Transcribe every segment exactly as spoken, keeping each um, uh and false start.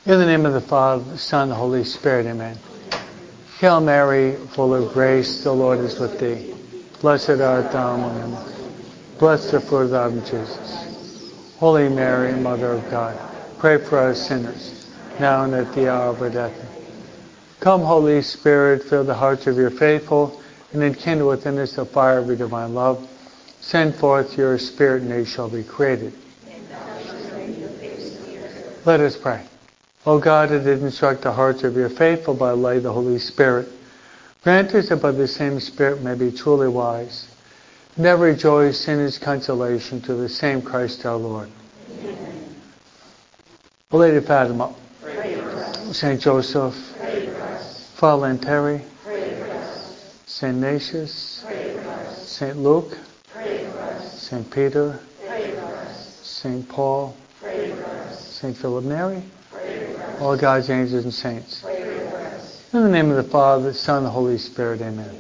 In the name of the Father, the Son, and the Holy Spirit, amen. Hail Mary, full of grace, the Lord is with thee. Blessed art thou among women. Blessed the fruit of thy womb, Jesus. Holy Mary, Mother of God, pray for us sinners, now and at the hour of our death. Come, Holy Spirit, fill the hearts of your faithful, and enkindle within us the fire of your divine love. Send forth your Spirit, and they shall be created. Let us pray. O God, that did instruct the hearts of your faithful by the light of the Holy Spirit, grant us that by the same Spirit may be truly wise, and ever rejoice in his consolation through the same Christ our Lord. Amen. O Lady Fatima, Saint Joseph, Father Lanteri, Saint Ignatius, Saint Luke, Saint Peter, Saint Paul, Saint Philip Neri, all God's angels and saints. In the name of the Father, the Son, and the Holy Spirit, amen.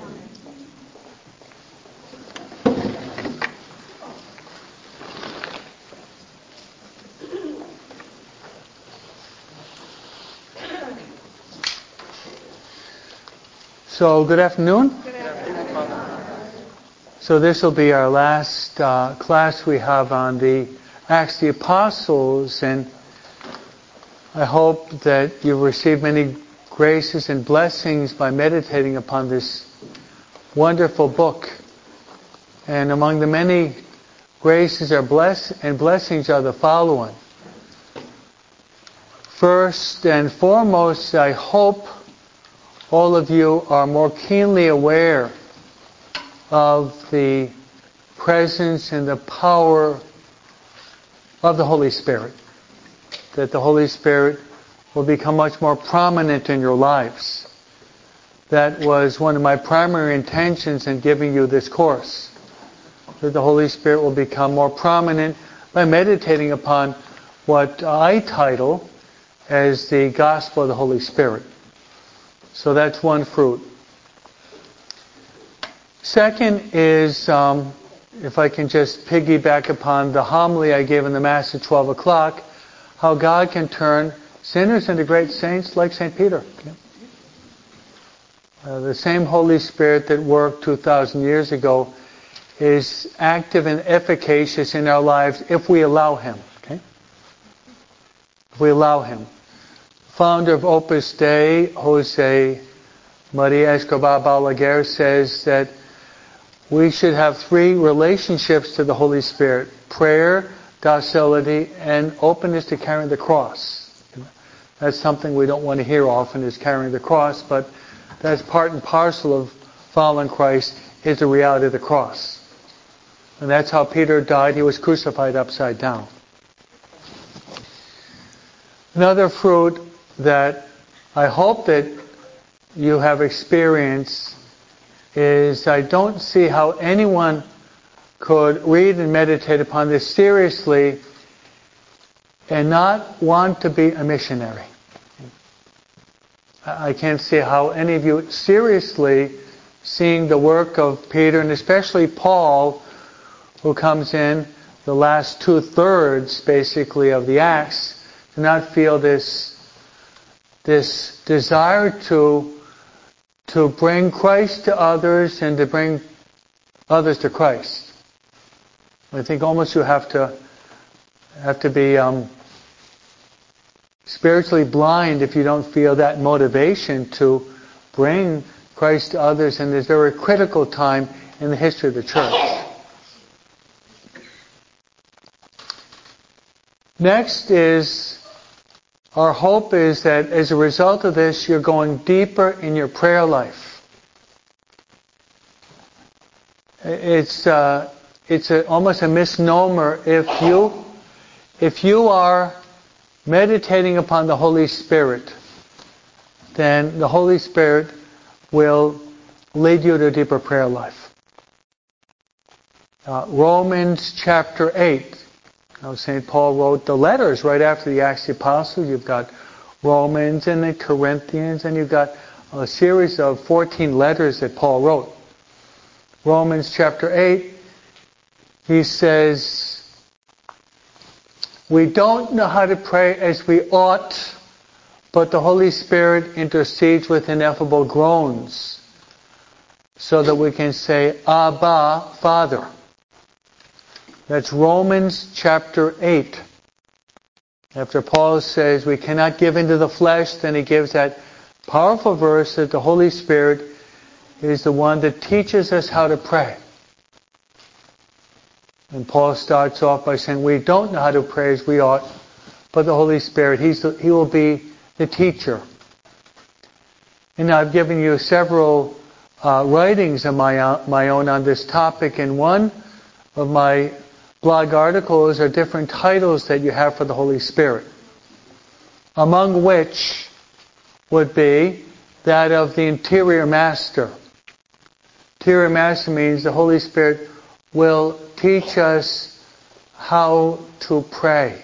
So, good afternoon. Good afternoon, Father. So this will be our last uh, class we have on the Acts of the Apostles, and I hope that you've received many graces and blessings by meditating upon this wonderful book. And among the many graces or bless and blessings are the following. First and foremost, I hope all of you are more keenly aware of the presence and the power of the Holy Spirit. That the Holy Spirit will become much more prominent in your lives. That was one of my primary intentions in giving you this course. That the Holy Spirit will become more prominent by meditating upon what I title as the Gospel of the Holy Spirit. So that's one fruit. Second is, um, if I can just piggyback upon the homily I gave in the Mass at twelve o'clock, how God can turn sinners into great saints like Saint Peter. Uh, the same Holy Spirit that worked two thousand years ago is active and efficacious in our lives if we allow Him. Okay? If we allow Him. Founder of Opus Dei, Jose Maria Escobar Balaguer, says that we should have three relationships to the Holy Spirit: prayer, docility, and openness to carrying the cross. That's something we don't want to hear often, is carrying the cross, but that's part and parcel of following Christ, is the reality of the cross. And that's how Peter died. He was crucified upside down. Another fruit that I hope that you have experienced is I don't see how anyone could read and meditate upon this seriously and not want to be a missionary. I can't see how any of you seriously, seeing the work of Peter and especially Paul, who comes in the last two-thirds basically of the Acts, do not feel this this desire to to bring Christ to others and to bring others to Christ. I think almost you have to have to be um, spiritually blind if you don't feel that motivation to bring Christ to others in this very critical time in the history of the church. Next is, our hope is that as a result of this, you're going deeper in your prayer life. It's uh, it's a, almost a misnomer if you if you are meditating upon the Holy Spirit, then the Holy Spirit will lead you to a deeper prayer life. Uh, Romans chapter eight. Now, Saint Paul wrote the letters right after the Acts of the Apostles. You've got Romans and the Corinthians, and you've got a series of fourteen letters that Paul wrote. Romans chapter eight, he says, we don't know how to pray as we ought but the Holy Spirit intercedes with ineffable groans so that we can say, Abba, Father. That's Romans chapter eight. After Paul says we cannot give into the flesh, then he gives that powerful verse that the Holy Spirit is the one that teaches us how to pray. And Paul starts off by saying we don't know how to pray as we ought, but the Holy Spirit, he's the, he will be the teacher. And I've given you several uh, writings of my, uh, my own on this topic, and one of my blog articles are different titles that you have for the Holy Spirit, among which would be that of the interior master. Interior master means the Holy Spirit will teach us how to pray.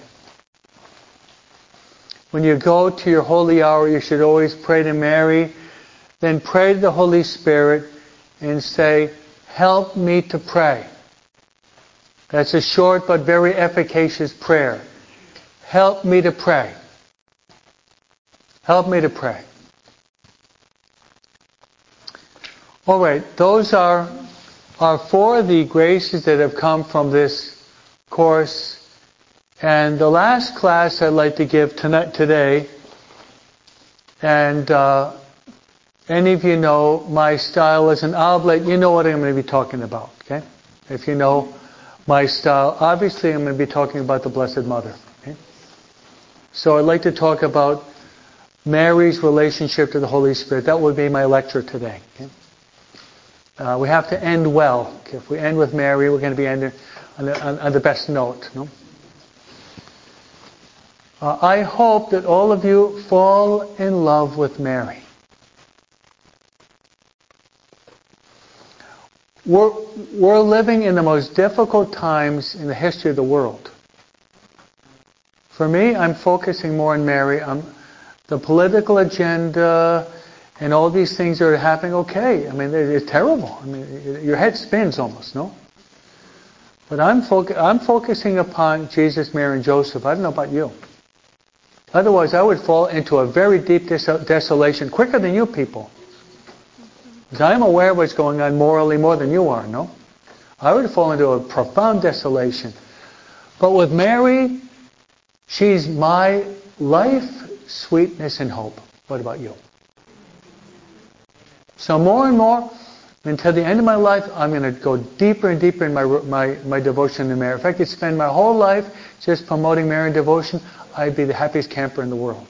When you go to your holy hour, you should always pray to Mary, then pray to the Holy Spirit and say, help me to pray. That's a short but very efficacious prayer. Help me to pray. Help me to pray. All right, those are, are four of the graces that have come from this course. And the last class I'd like to give tonight, today, and uh, any of you know my style as an oblate, you know what I'm going to be talking about, okay? If you know my style, obviously I'm going to be talking about the Blessed Mother. Okay? So I'd like to talk about Mary's relationship to the Holy Spirit. That would be my lecture today. Okay? Uh, we have to end well. Okay? If we end with Mary, we're going to be ending on the, on, on the best note. No? Uh, I hope that all of you fall in love with Mary. We're, we're living in the most difficult times in the history of the world. For me, I'm focusing more on Mary. I'm, the political agenda and all these things that are happening, okay. I mean, it's terrible. I mean, your head spins almost, no? But I'm, foc- I'm focusing upon Jesus, Mary, and Joseph. I don't know about you. Otherwise, I would fall into a very deep des- desolation quicker than you people. Because I'm aware of what's going on morally more than you are, no? I would fall into a profound desolation. But with Mary, she's my life, sweetness, and hope. What about you? So more and more, until the end of my life, I'm going to go deeper and deeper in my, my, my devotion to Mary. If I could spend my whole life just promoting Mary and devotion, I'd be the happiest camper in the world.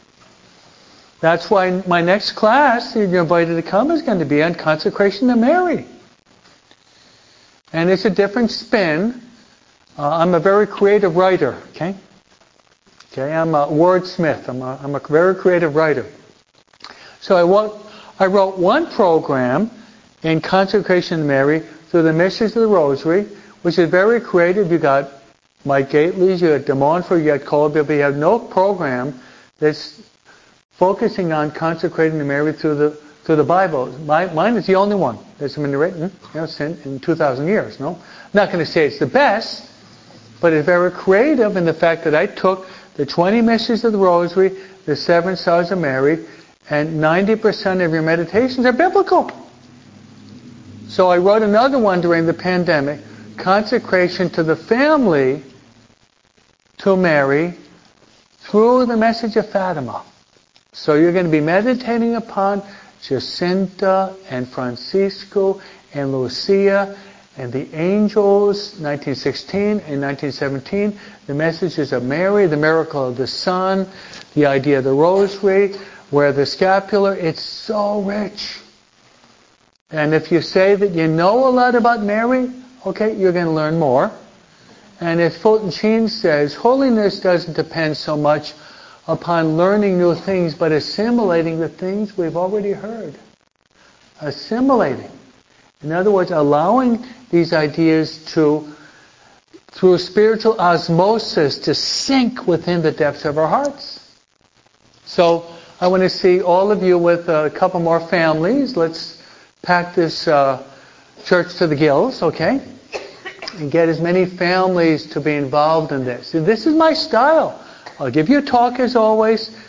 That's why my next class, you're invited to come, is going to be on consecration to Mary. And it's a different spin. Uh, I'm a very creative writer, okay? Okay, I'm a wordsmith. I'm a, I'm a very creative writer. So I wrote, I wrote one program in consecration to Mary through the Mysteries of the Rosary, which is very creative. You got Mike Gately's, you got De Montfort, you got Colby, but you have no program that's focusing on consecrating to Mary through the through the Bible. My, mine is the only one that's been written, you know, since in two thousand years. No, I'm not going to say it's the best, but it's very creative in the fact that I took the twenty Mysteries of the Rosary, the seven Stars of Mary, and ninety percent of your meditations are biblical. So I wrote another one during the pandemic, consecration to the family to Mary through the message of Fatima. So you're going to be meditating upon Jacinta and Francisco and Lucia and the angels, nineteen sixteen and nineteen seventeen, the messages of Mary, the miracle of the Son, the idea of the rosary, where the scapular, it's so rich. And if you say that you know a lot about Mary, okay, you're going to learn more. And as Fulton Sheen says, holiness doesn't depend so much upon learning new things, but assimilating the things we've already heard. Assimilating. In other words, allowing these ideas to, through spiritual osmosis, to sink within the depths of our hearts. So, I want to see all of you with a couple more families. Let's pack this uh, church to the gills, okay? And get as many families to be involved in this. And this is my style. I'll give you a talk as always.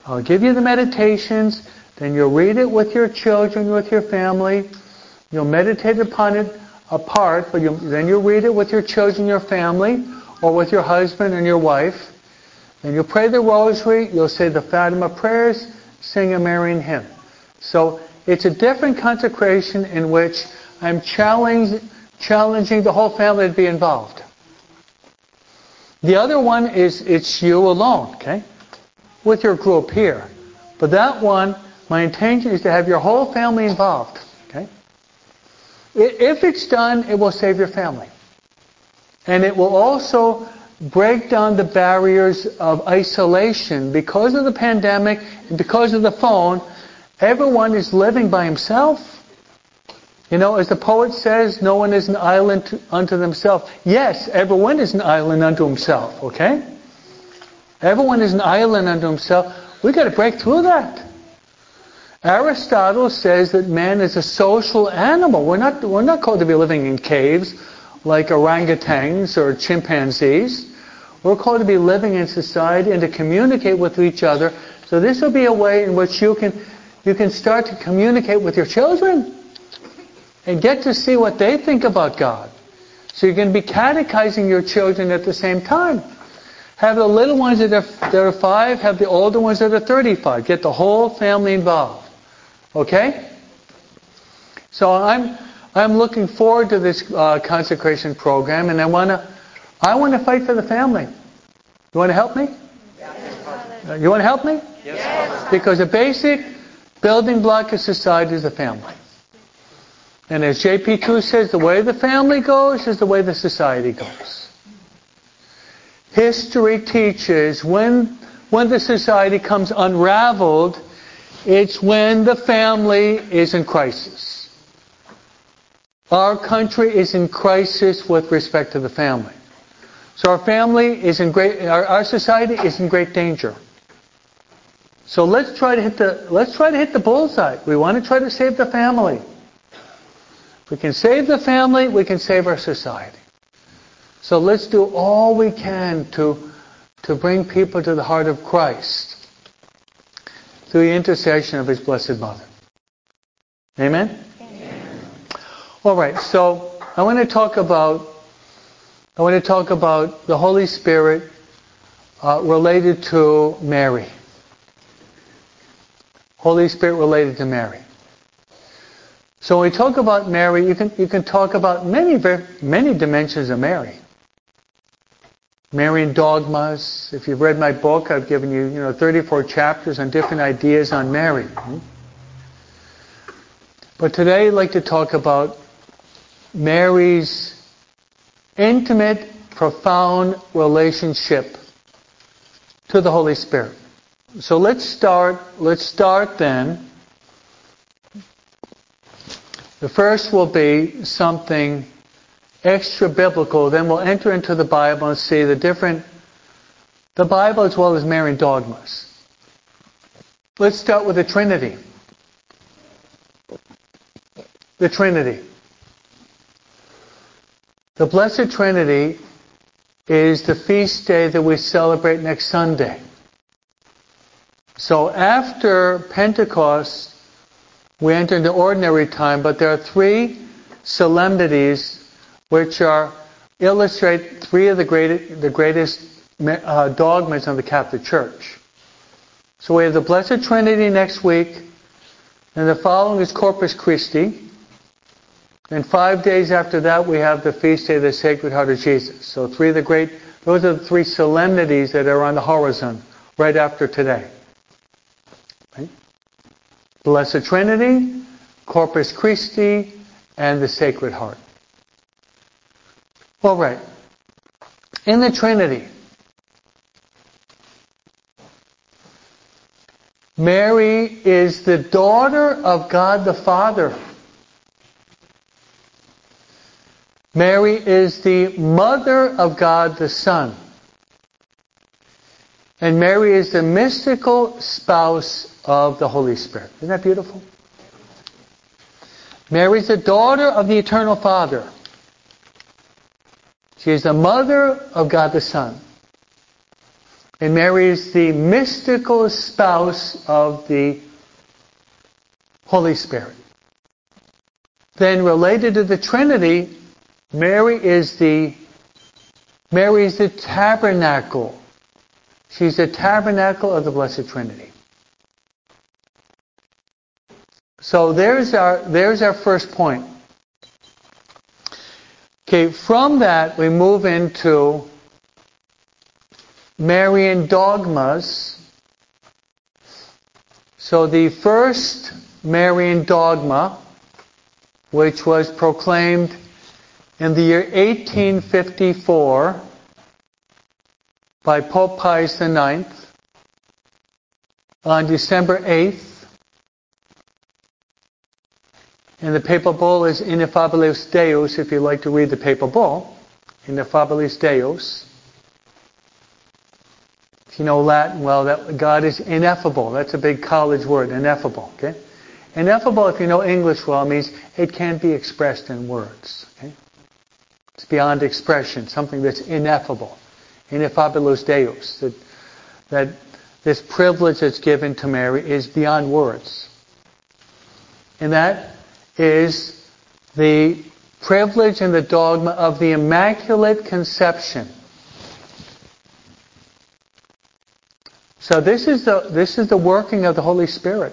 I'll give you the meditations, then you'll read it with your children, with your family. You'll meditate upon it apart, but you'll, then you'll read it with your children, your family, or with your husband and your wife. Then you'll pray the rosary, you'll say the Fatima prayers, sing a Marian hymn. So it's a different consecration in which I'm challenge, challenging the whole family to be involved. The other one is it's you alone, okay? With your group here. But that one, my intention is to have your whole family involved, okay? If it's done, it will save your family. And it will also break down the barriers of isolation. Because of the pandemic and because of the phone, everyone is living by himself. You know, as the poet says, no one is an island to, unto themselves. Yes, everyone is an island unto himself, okay? Everyone is an island unto himself. We've got to break through that. Aristotle says that man is a social animal. We're not, we're not called to be living in caves like orangutans or chimpanzees. We're called to be living in society and to communicate with each other. So this will be a way in which you can, you can start to communicate with your children and get to see what they think about God. So you're going to be catechizing your children at the same time. Have the little ones that are, that are five, have the older ones that are thirty-five. Get the whole family involved. Okay? So I'm I'm looking forward to this uh, consecration program, and I want to I want to fight for the family. You want to help me? Yes. You want to help me? Yes. Because the basic building block of society is the family. And as J P two says, the way the family goes is the way the society goes. History teaches when when the society comes unraveled, it's when the family is in crisis. Our country is in crisis with respect to the family. So our family is in great, our, our society is in great danger. So let's try to hit the let's try to hit the bullseye. We want to try to save the family. If we can save the family, we can save our society. So let's do all we can to, to bring people to the heart of Christ through the intercession of His Blessed Mother. Amen? Amen. All right, so I want to talk about I want to talk about the Holy Spirit uh, related to Mary. Holy Spirit related to Mary. So when we talk about Mary, you can you can talk about many many dimensions of Mary. Marian dogmas. If you've read my book, I've given you, you know, thirty-four chapters on different ideas on Mary. But today I'd like to talk about Mary's intimate, profound relationship to the Holy Spirit. So let's start, let's start then. The first will be something extra biblical, then we'll enter into the Bible and see the different, the Bible as well as Marian dogmas. Let's start with the Trinity. The Trinity. The Blessed Trinity is the feast day that we celebrate next Sunday. So after Pentecost, we enter into ordinary time, but there are three solemnities which are illustrate three of the greatest, the greatest uh, dogmas of the Catholic Church. So we have the Blessed Trinity next week, and the following is Corpus Christi. And five days after that, we have the feast day of the Sacred Heart of Jesus. So three of the great, those are the three solemnities that are on the horizon right after today. Right? Blessed Trinity, Corpus Christi, and the Sacred Heart. All right. In the Trinity, Mary is the daughter of God the Father. Mary is the mother of God the Son. And Mary is the mystical spouse of the Holy Spirit. Isn't that beautiful? Mary is the daughter of the Eternal Father. She is the mother of God the Son. And Mary is the mystical spouse of the Holy Spirit. Then related to the Trinity, Mary is the Mary is the tabernacle. She's the tabernacle of the Blessed Trinity. So there's our there's our first point. Okay, from that we move into Marian dogmas. So the first Marian dogma, which was proclaimed in the year eighteen fifty-four by Pope Pius the ninth on December eighth. And the papal bull is Ineffabilis Deus, if you'd like to read the papal bull. Ineffabilis Deus. If you know Latin, well, that God is ineffable. That's a big college word, ineffable. Okay? Ineffable, if you know English well, means it can't be expressed in words. Okay? It's beyond expression, something that's ineffable. Ineffabilis Deus. That, that this privilege that's given to Mary is beyond words. And that is the privilege and the dogma of the Immaculate Conception. So this is the this is the working of the Holy Spirit.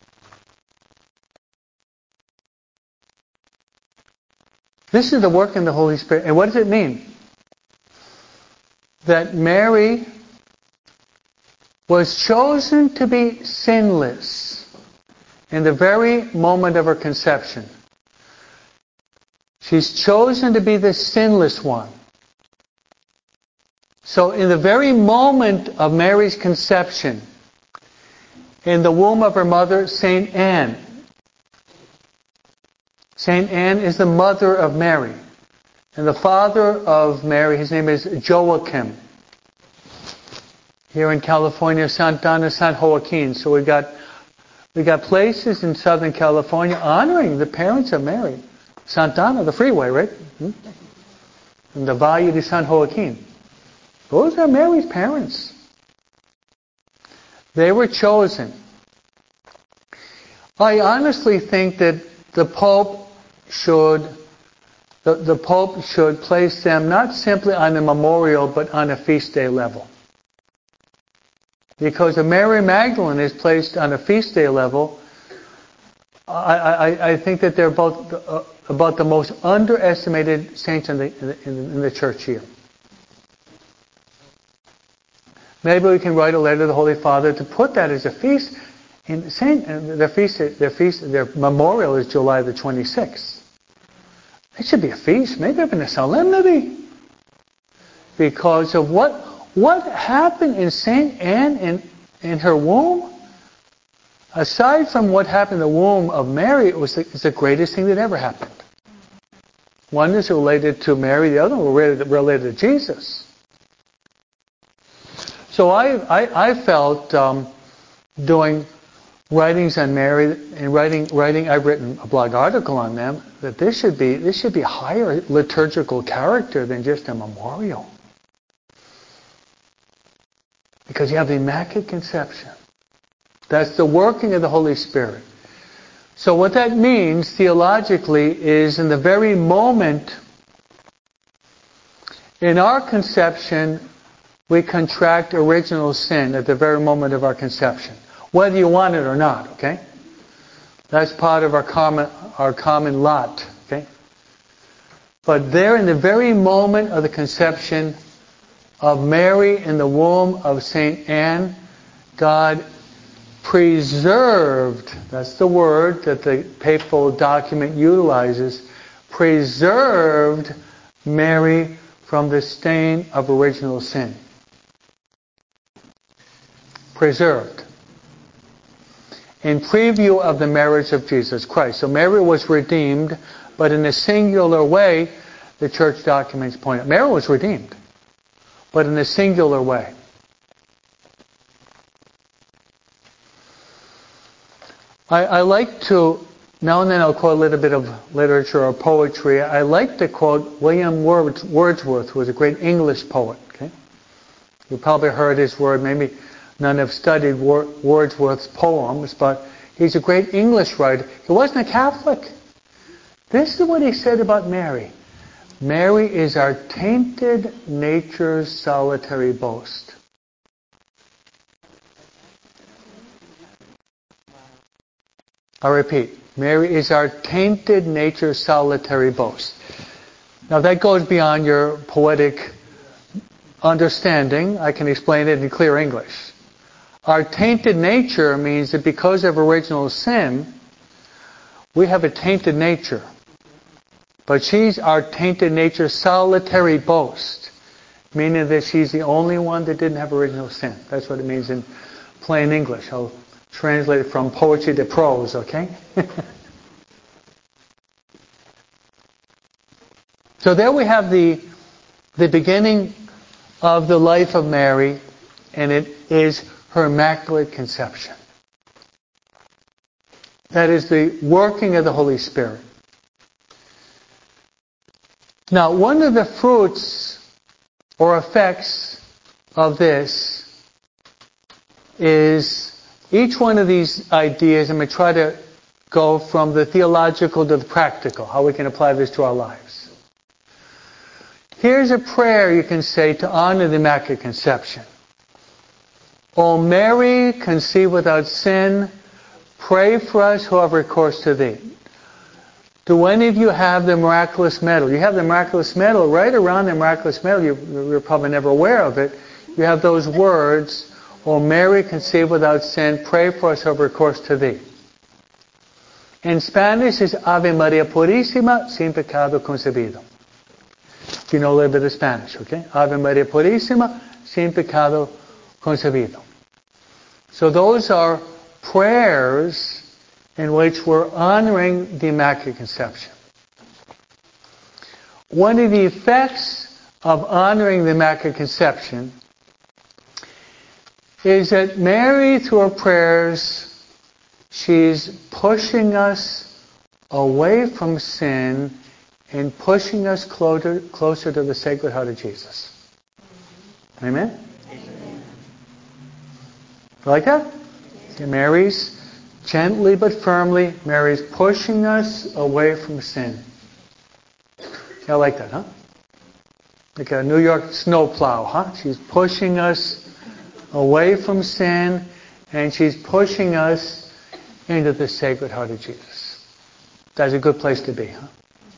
This is the working of the Holy Spirit. And what does it mean? That Mary was chosen to be sinless in the very moment of her conception. She's chosen to be the sinless one. So in the very moment of Mary's conception, in the womb of her mother, Saint Anne. Saint Anne is the mother of Mary. And the father of Mary, his name is Joachim. Here in California, Santa Ana, San Joaquin. So we've got We got places in Southern California honoring the parents of Mary. Santa Ana, the freeway, right? Hmm? And the Valle de San Joaquin. Those are Mary's parents. They were chosen. I honestly think that the Pope should, the, the Pope should place them not simply on a memorial, but on a feast day level. Because if Mary Magdalene is placed on a feast day level, I, I, I think that they're both uh, about the most underestimated saints in the, in the, in the church here. Maybe we can write a letter to the Holy Father to put that as a feast. In Saint, their feast, their feast, their memorial is July the twenty-sixth. It should be a feast, maybe even a solemnity, because of what. What happened in Saint Anne in, in her womb? Aside from what happened in the womb of Mary, it was the, it's the greatest thing that ever happened. One is related to Mary, the other one related, related to Jesus. So I, I, I felt um, doing writings on Mary and writing, writing. I've written a blog article on them that this should be this should be a higher liturgical character than just a memorial. Because you have the Immaculate Conception. That's the working of the Holy Spirit. So what that means theologically is in the very moment, in our conception, we contract original sin at the very moment of our conception. Whether you want it or not, okay? That's part of our common, our common lot, okay? But there in the very moment of the conception of Mary in the womb of Saint Anne, God preserved, that's the word that the papal document utilizes, preserved Mary from the stain of original sin. Preserved. In preview of the marriage of Jesus Christ. So Mary was redeemed, but in a singular way, the church documents point out. Mary was redeemed, but in a singular way. I, I like to, now and then I'll quote a little bit of literature or poetry. I like to quote William Wordsworth, who was a great English poet. Okay? You probably heard his word. Maybe none have studied Wordsworth's poems, but he's a great English writer. He wasn't a Catholic. This is what he said about Mary. Mary is our tainted nature's solitary boast. I repeat, Mary is our tainted nature's solitary boast. Now that goes beyond your poetic understanding. I can explain it in clear English. Our tainted nature means that because of original sin, we have a tainted nature. But she's our tainted nature's solitary boast, meaning that she's the only one that didn't have original sin. That's what it means in plain English. I'll translate it from poetry to prose, okay? So there we have the, the beginning of the life of Mary, and it is her immaculate conception. That is the working of the Holy Spirit. Now, one of the fruits or effects of this is each one of these ideas. I'm going to try to go from the theological to the practical, how we can apply this to our lives. Here's a prayer you can say to honor the Immaculate Conception. O Mary, conceived without sin, pray for us who have recourse to thee. Do any of you have the miraculous medal? You have the miraculous medal. Right around the miraculous medal, you, you're probably never aware of it, you have those words, O Mary, conceived without sin, pray for us who have recourse to thee. In Spanish, it's Ave Maria Purísima, sin pecado concebido. If you know a little bit of Spanish, okay? Ave Maria Purísima, sin pecado concebido. So those are prayers in which we're honoring the Immaculate Conception. One of the effects of honoring the Immaculate Conception is that Mary, through her prayers, she's pushing us away from sin and pushing us closer, closer to the Sacred Heart of Jesus. Amen? Amen. Like that? See, Mary's gently but firmly, Mary's pushing us away from sin. I like that, huh? Like a New York snowplow, huh? She's pushing us away from sin, and she's pushing us into the Sacred Heart of Jesus. That's a good place to be, huh?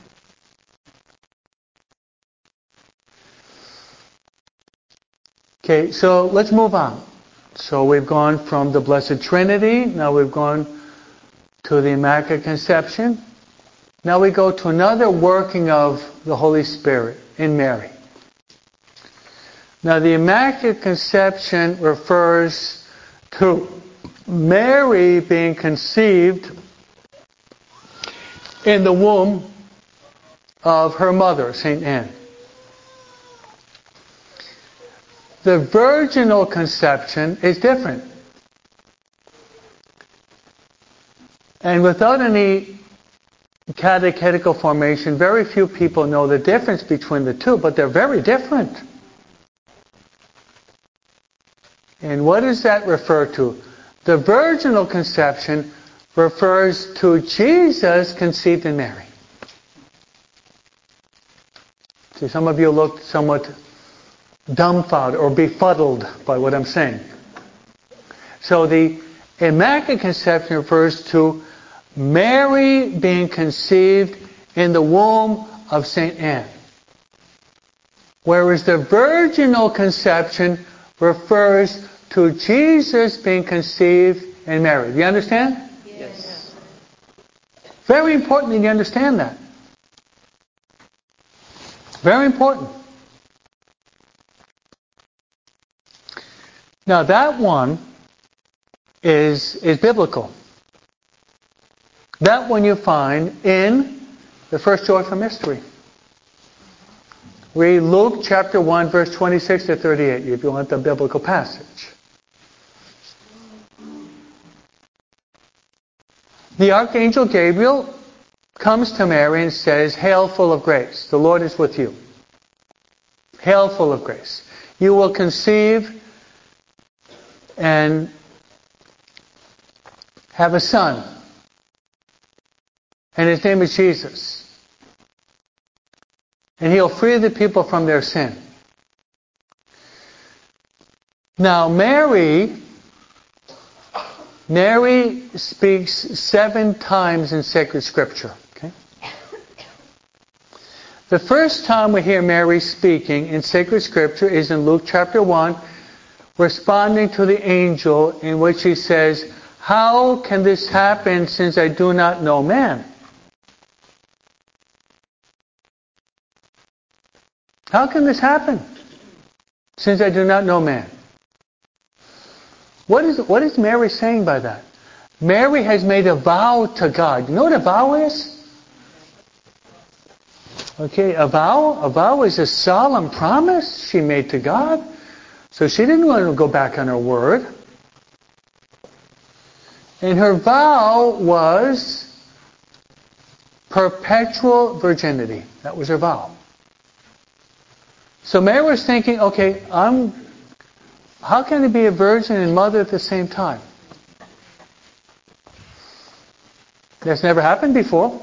Okay, so let's move on. So we've gone from the Blessed Trinity, now we've gone to the Immaculate Conception. Now we go to another working of the Holy Spirit in Mary. Now the Immaculate Conception refers to Mary being conceived in the womb of her mother, Saint Anne. The virginal conception is different. And without any catechetical formation, very few people know the difference between the two, but they're very different. And what does that refer to? The virginal conception refers to Jesus conceived in Mary. See, some of you look somewhat dumbfounded or befuddled by what I'm saying. So the Immaculate Conception refers to Mary being conceived in the womb of Saint Anne. Whereas the virginal conception refers to Jesus being conceived in Mary. Do you understand? Yes. Very important that you understand that. Very important. Now that one is, is biblical. That one you find in the first joyful mystery. Read Luke chapter one, verse twenty-six to thirty-eight, if you want the biblical passage. The Archangel Gabriel comes to Mary and says, Hail, full of grace, the Lord is with you. Hail, full of grace. you will conceive and have a son. And his name is Jesus. And he'll free the people from their sin. Now Mary, Mary speaks seven times in sacred scripture. Okay? The first time we hear Mary speaking in sacred scripture is in Luke chapter one, responding to the angel, in which he says, "How can this happen since I do not know man?" How can this happen since I do not know man? What is, what is Mary saying by that? Mary has made a vow to God. You know what a vow is? Okay, a vow, a vow is a solemn promise she made to God. So she didn't want to go back on her word. And her vow was perpetual virginity. That was her vow. So Mary was thinking, okay, I'm, how can I be a virgin and mother at the same time? That's never happened before.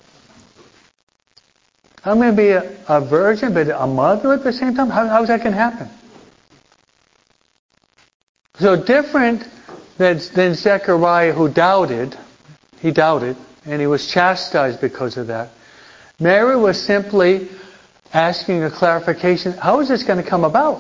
I'm going to be a, a virgin but a mother at the same time? How, how's that going to happen? So different than, than Zechariah, who doubted, he doubted, and he was chastised because of that. Mary was simply asking a clarification. How is this going to come about?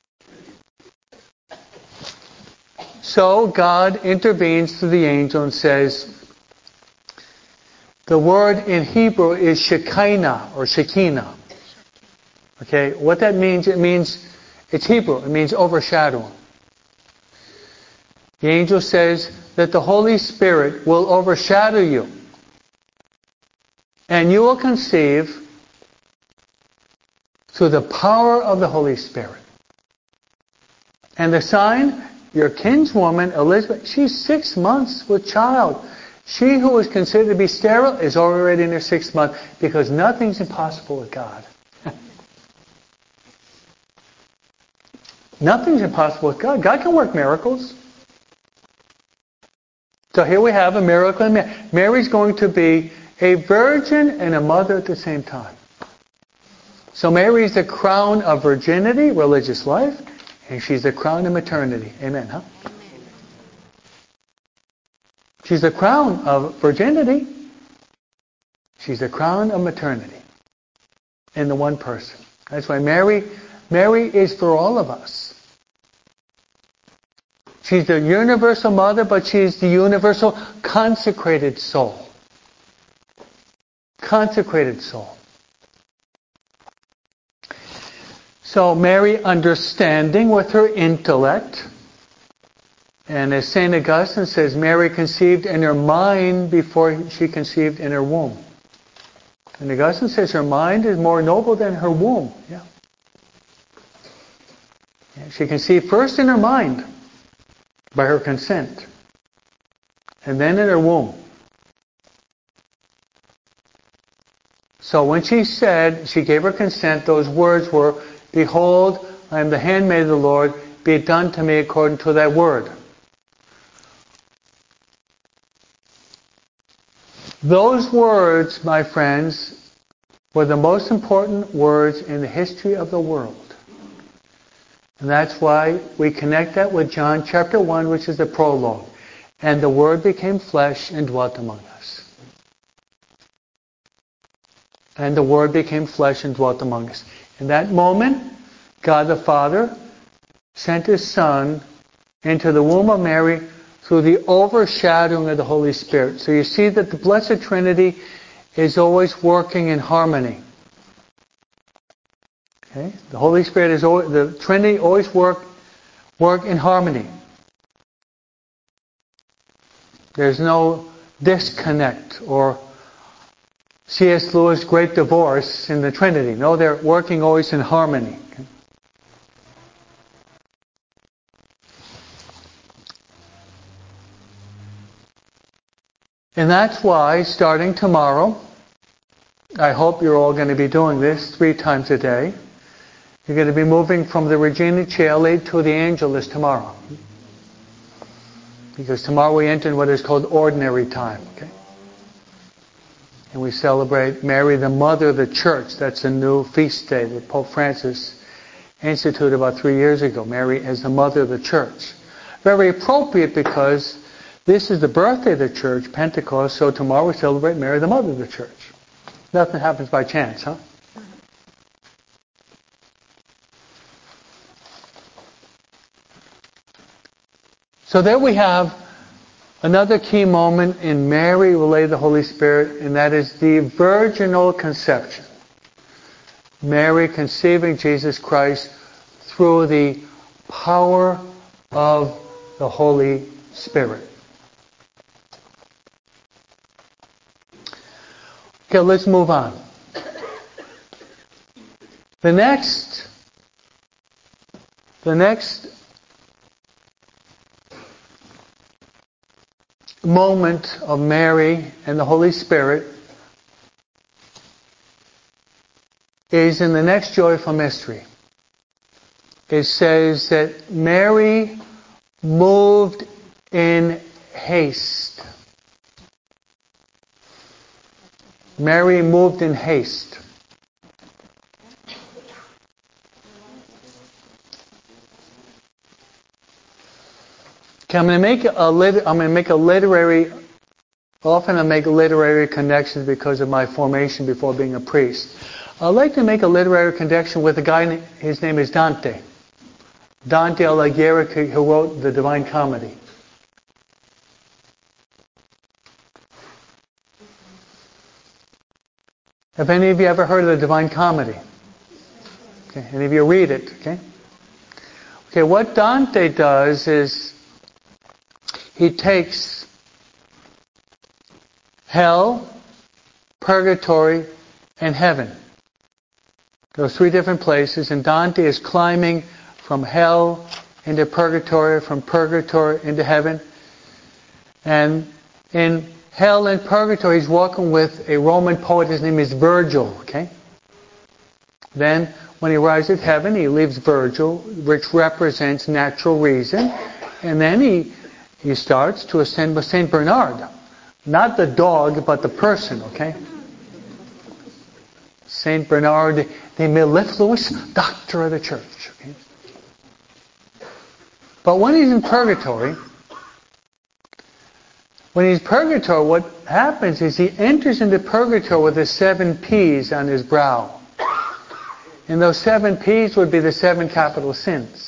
So God intervenes through the angel and says, the word in Hebrew is Shekinah or Shekinah. Okay, what that means, it means, it's Hebrew, it means overshadowing. The angel says that the Holy Spirit will overshadow you. And you will conceive through the power of the Holy Spirit. And the sign, your kinswoman, Elizabeth, she's six months with child. She who is considered to be sterile is already in her sixth month, because nothing's impossible with God. Nothing's impossible with God. God can work miracles. So here we have a miracle in Mary. Mary's going to be a virgin and a mother at the same time. So Mary is the crown of virginity, religious life, and she's the crown of maternity. Amen, huh? Amen. She's the crown of virginity. She's the crown of maternity in the one person. That's why Mary, Mary is for all of us. She's the universal mother, but she's the universal consecrated soul. Consecrated soul. So Mary understanding with her intellect, and as Saint Augustine says, Mary conceived in her mind before she conceived in her womb. And Augustine says her mind is more noble than her womb. Yeah. Yeah, she conceived first in her mind by her consent, and then in her womb. So when she said, she gave her consent, those words were, "Behold, I am the handmaid of the Lord, be it done to me according to thy word." Those words, my friends, were the most important words in the history of the world. And that's why we connect that with John chapter one, which is the prologue. And the Word became flesh and dwelt among us. And the Word became flesh and dwelt among us. In that moment, God the Father sent His Son into the womb of Mary through the overshadowing of the Holy Spirit. So you see that the Blessed Trinity is always working in harmony. Okay? The Holy Spirit is always, the Trinity always work work in harmony. There's no disconnect or C S Lewis' great divorce in the Trinity. No, they're working always in harmony. Okay? And that's why, starting tomorrow, I hope you're all going to be doing this three times a day. You're going to be moving from the Regina Coeli to the Angelus tomorrow. Because tomorrow we enter in what is called ordinary time. Okay? And we celebrate Mary, the Mother of the Church. That's a new feast day that Pope Francis instituted about three years ago. Mary as the Mother of the Church. Very appropriate because this is the birthday of the Church, Pentecost, so tomorrow we celebrate Mary, the Mother of the Church. Nothing happens by chance, huh? So there we have another key moment in Mary related to the Holy Spirit, and that is the virginal conception. Mary conceiving Jesus Christ through the power of the Holy Spirit. Okay, let's move on. The next, the next moment of Mary and the Holy Spirit is in the next joyful mystery. It says that Mary moved in haste. Mary moved in haste. Okay, I'm going to make a lit- I'm going to make a literary. Often I make literary connections because of my formation before being a priest. I'd like to make a literary connection with a guy. His name is Dante. Dante Alighieri, who wrote the Divine Comedy. Have any of you ever heard of the Divine Comedy? Okay, any of you read it? Okay. Okay, what Dante does is he takes hell, purgatory, and heaven. Those three different places, and Dante is climbing from hell into purgatory, from purgatory into heaven. And in hell and purgatory, he's walking with a Roman poet. His name is Virgil. Okay. Then, when he arrives at heaven, he leaves Virgil, which represents natural reason, and then he he starts to ascend with Saint Bernard, not the dog, but the person. Okay. Saint Bernard, the mellifluous doctor of the Church. Okay? But when he's in purgatory, when he's in purgatory, what happens is he enters into purgatory with the seven P's on his brow. And those seven P's would be the seven capital sins.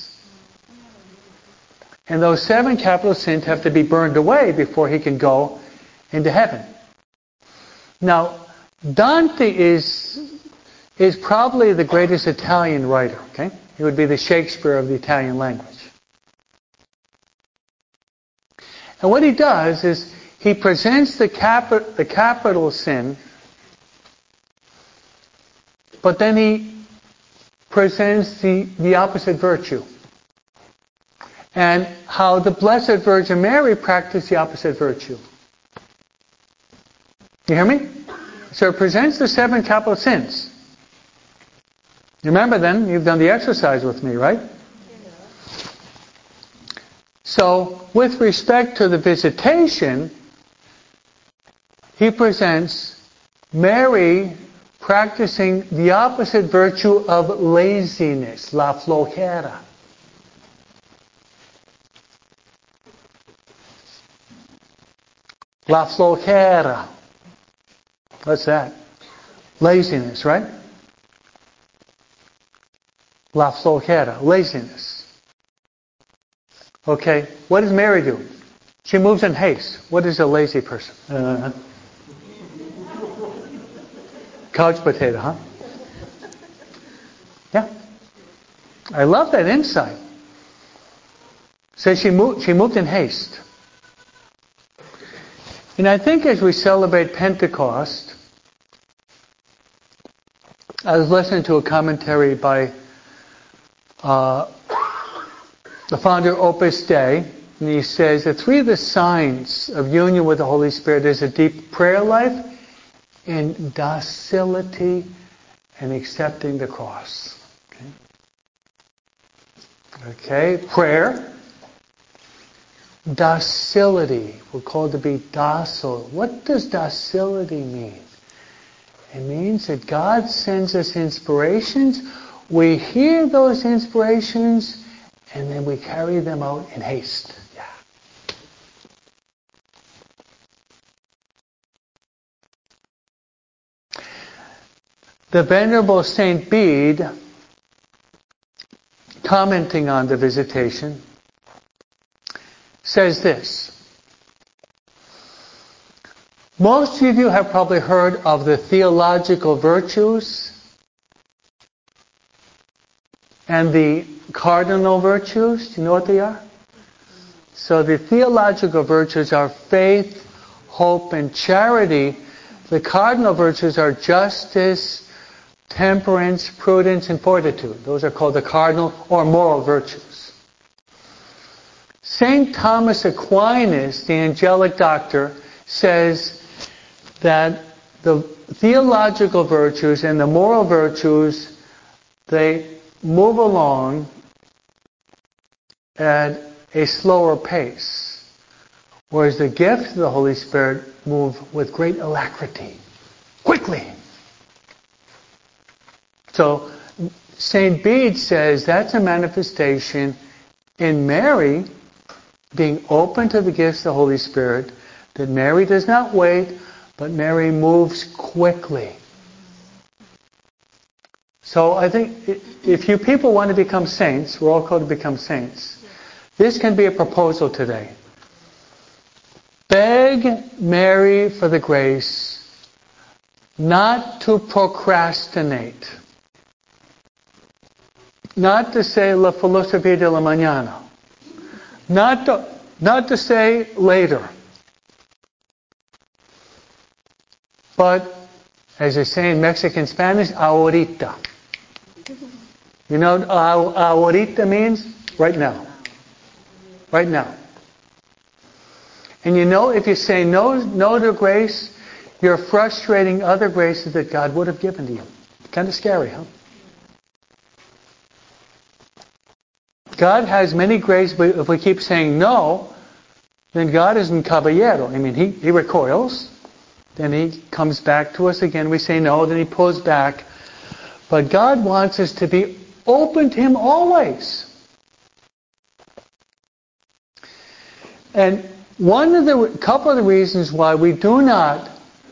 And those seven capital sins have to be burned away before he can go into heaven. Now, Dante is is probably the greatest Italian writer. Okay, he would be the Shakespeare of the Italian language. And what he does is he presents the capi- the capital sin, but then he presents the, the opposite virtue. And how the Blessed Virgin Mary practiced the opposite virtue. You hear me? So it presents the seven capital sins. You remember then, you've done the exercise with me, right? So, with respect to the visitation, he presents Mary practicing the opposite virtue of laziness, la flojera. La flojera. What's that? Laziness, right? La flojera. Laziness. Okay, what does Mary do? She moves in haste. What is a lazy person? Uh, couch potato, huh? Yeah. I love that insight. So she moved, she moved in haste. And I think as we celebrate Pentecost, I was listening to a commentary by uh, the founder of Opus Dei, and he says that three of the signs of union with the Holy Spirit is a deep prayer life and docility and accepting the cross. Okay? Okay, prayer. Docility. We're called to be docile. What does docility mean? It means that God sends us inspirations. We hear those inspirations and then we carry them out in haste. Yeah. The Venerable Saint Bede, commenting on the visitation, says this. Most of you have probably heard of the theological virtues and the cardinal virtues. Do you know what they are? So the theological virtues are faith, hope, and charity. The cardinal virtues are justice, temperance, prudence, and fortitude. Those are called the cardinal or moral virtues. Saint Thomas Aquinas, the angelic doctor, says that the theological virtues and the moral virtues, they move along at a slower pace, whereas the gifts of the Holy Spirit move with great alacrity, quickly. So Saint Bede says that's a manifestation in Mary being open to the gifts of the Holy Spirit, that Mary does not wait, but Mary moves quickly. So I think if you people want to become saints, we're all called to become saints, this can be a proposal today. Beg Mary for the grace not to procrastinate. Not to say la filosofía de la mañana. Not to, not to say later. But, as they say in Mexican Spanish, ahorita. You know what ahorita means? Right now. Right now. And you know, if you say no, no to grace, you're frustrating other graces that God would have given to you. Kind of scary, huh? God has many graces, but if we keep saying no, then God isn't caballero. I mean, he, he recoils. Then he comes back to us again. We say no, then he pulls back. But God wants us to be open to Him always. And one of the couple of the reasons why we do not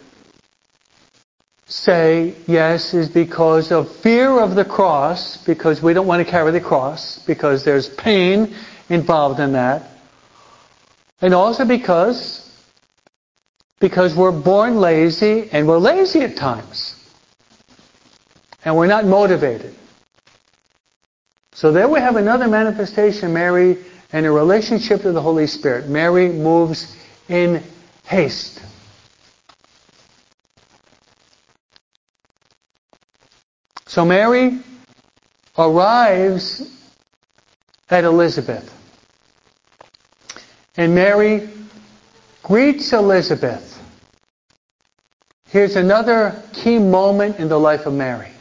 say yes is because of fear of the cross, because we don't want to carry the cross, because there's pain involved in that. And also because because we're born lazy, and we're lazy at times. And we're not motivated. So there we have another manifestation of Mary and a relationship to the Holy Spirit. Mary moves in haste. So Mary arrives at Elizabeth. And Mary greets Elizabeth. Here's another key moment in the life of Mary.